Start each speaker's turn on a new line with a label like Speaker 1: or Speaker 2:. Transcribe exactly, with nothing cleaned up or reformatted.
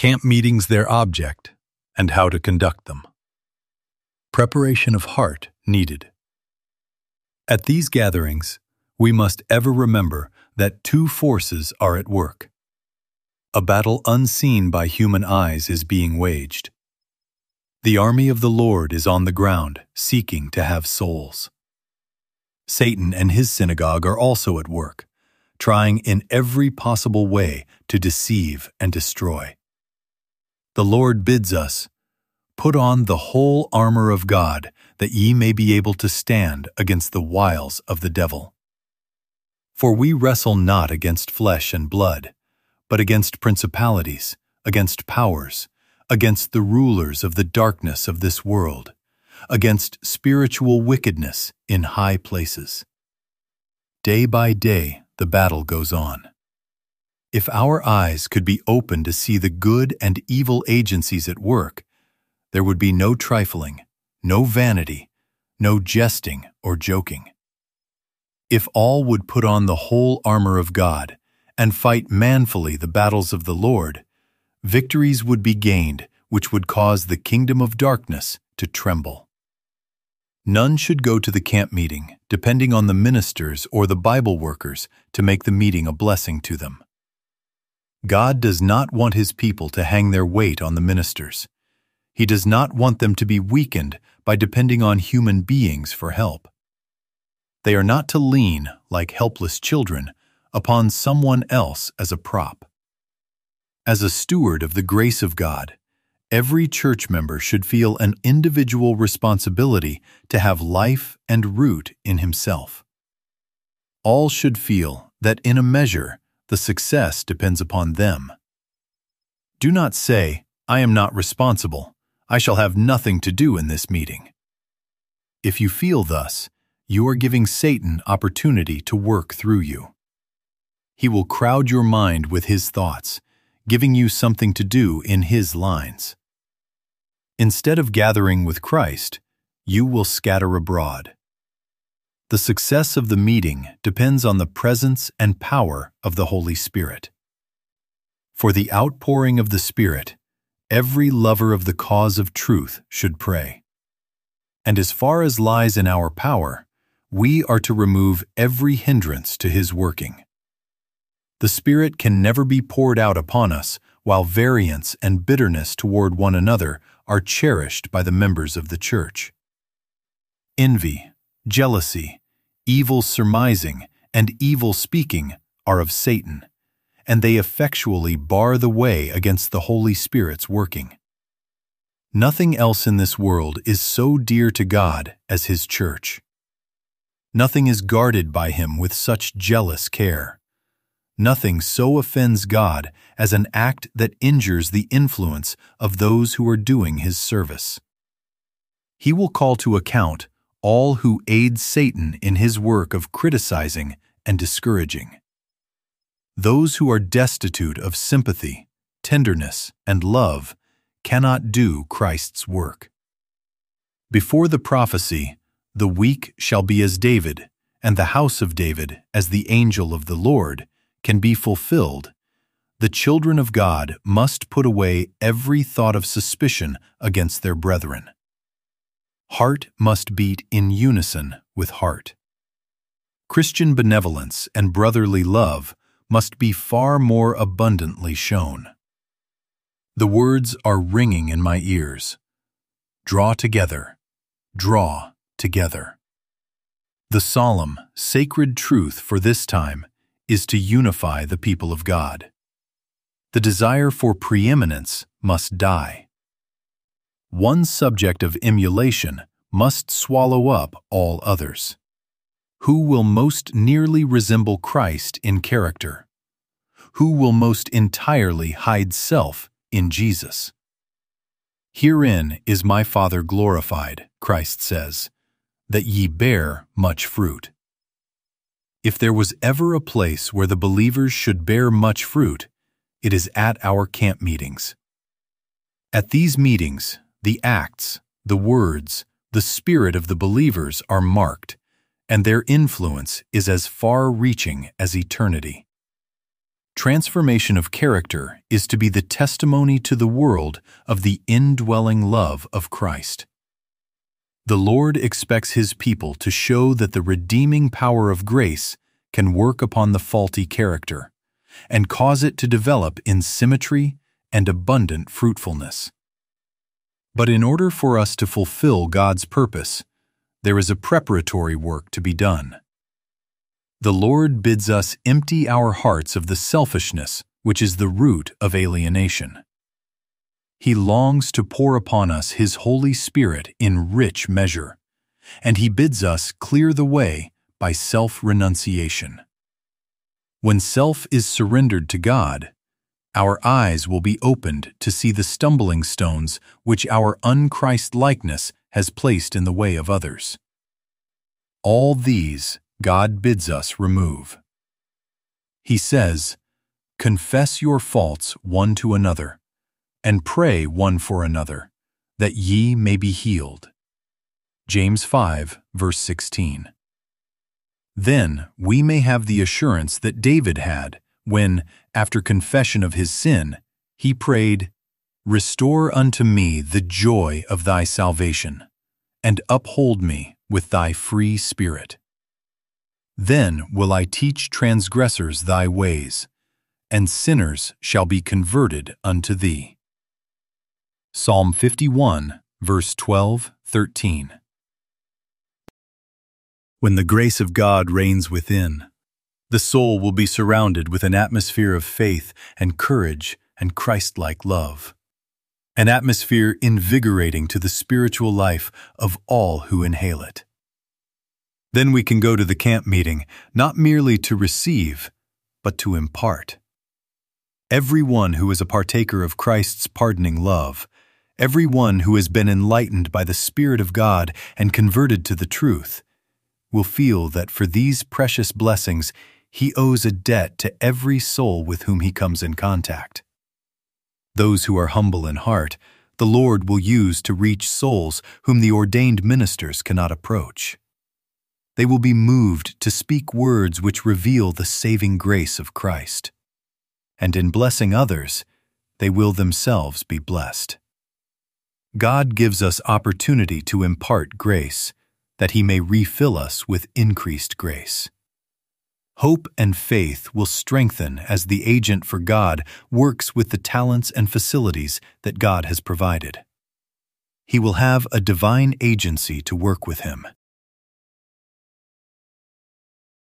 Speaker 1: Camp meetings, their object, and how to conduct them. Preparation of heart needed. At these gatherings, we must ever remember that two forces are at work. A battle unseen by human eyes is being waged. The army of the Lord is on the ground, seeking to have souls. Satan and his synagogue are also at work, trying in every possible way to deceive and destroy. The Lord bids us, "Put on the whole armor of God, that ye may be able to stand against the wiles of the devil. For we wrestle not against flesh and blood, but against principalities, against powers, against the rulers of the darkness of this world, against spiritual wickedness in high places." Day by day, the battle goes on. If our eyes could be opened to see the good and evil agencies at work, there would be no trifling, no vanity, no jesting or joking. If all would put on the whole armor of God and fight manfully the battles of the Lord, victories would be gained which would cause the kingdom of darkness to tremble. None should go to the camp meeting depending on the ministers or the Bible workers to make the meeting a blessing to them. God does not want His people to hang their weight on the ministers. He does not want them to be weakened by depending on human beings for help. They are not to lean, like helpless children, upon someone else as a prop. As a steward of the grace of God, every church member should feel an individual responsibility to have life and root in himself. All should feel that in a measure the success depends upon them. Do not say, "I am not responsible. I shall have nothing to do in this meeting." If you feel thus, you are giving Satan opportunity to work through you. He will crowd your mind with his thoughts, giving you something to do in his lines. Instead of gathering with Christ, you will scatter abroad. The success of the meeting depends on the presence and power of the Holy Spirit. For the outpouring of the Spirit, every lover of the cause of truth should pray. And as far as lies in our power, we are to remove every hindrance to His working. The Spirit can never be poured out upon us while variance and bitterness toward one another are cherished by the members of the church. Envy, jealousy, evil surmising, and evil speaking are of Satan, and they effectually bar the way against the Holy Spirit's working. Nothing else in this world is so dear to God as His church. Nothing is guarded by Him with such jealous care. Nothing so offends God as an act that injures the influence of those who are doing His service. He will call to account all who aid Satan in his work of criticizing and discouraging. Those who are destitute of sympathy, tenderness, and love cannot do Christ's work. Before the prophecy, "The weak shall be as David, and the house of David as the angel of the Lord," can be fulfilled, the children of God must put away every thought of suspicion against their brethren. Heart must beat in unison with heart. Christian benevolence and brotherly love must be far more abundantly shown. The words are ringing in my ears. Draw together, draw together. The solemn, sacred truth for this time is to unify the people of God. The desire for preeminence must die. One subject of emulation must swallow up all others. Who will most nearly resemble Christ in character? Who will most entirely hide self in Jesus? "Herein is my Father glorified," Christ says, "that ye bear much fruit." If there was ever a place where the believers should bear much fruit, it is at our camp meetings. At these meetings, the acts, the words, the spirit of the believers are marked, and their influence is as far-reaching as eternity. Transformation of character is to be the testimony to the world of the indwelling love of Christ. The Lord expects His people to show that the redeeming power of grace can work upon the faulty character and cause it to develop in symmetry and abundant fruitfulness. But in order for us to fulfill God's purpose, there is a preparatory work to be done. The Lord bids us empty our hearts of the selfishness which is the root of alienation. He longs to pour upon us His Holy Spirit in rich measure, and He bids us clear the way by self-renunciation. When self is surrendered to God, our eyes will be opened to see the stumbling stones which our un-Christ-likeness has placed in the way of others. All these God bids us remove. He says, "Confess your faults one to another, and pray one for another, that ye may be healed." James five, verse sixteen. Then we may have the assurance that David had when, after confession of his sin, he prayed, "Restore unto me the joy of thy salvation, and uphold me with thy free spirit. Then will I teach transgressors thy ways, and sinners shall be converted unto thee." Psalm fifty-one, verse twelve, thirteen. When the grace of God reigns within, the soul will be surrounded with an atmosphere of faith and courage and Christ-like love, an atmosphere invigorating to the spiritual life of all who inhale it. Then we can go to the camp meeting not merely to receive, but to impart. Everyone who is a partaker of Christ's pardoning love, everyone who has been enlightened by the Spirit of God and converted to the truth, will feel that for these precious blessings he owes a debt to every soul with whom he comes in contact. Those who are humble in heart, the Lord will use to reach souls whom the ordained ministers cannot approach. They will be moved to speak words which reveal the saving grace of Christ. And in blessing others, they will themselves be blessed. God gives us opportunity to impart grace, that He may refill us with increased grace. Hope and faith will strengthen as the agent for God works with the talents and facilities that God has provided. He will have a divine agency to work with Him.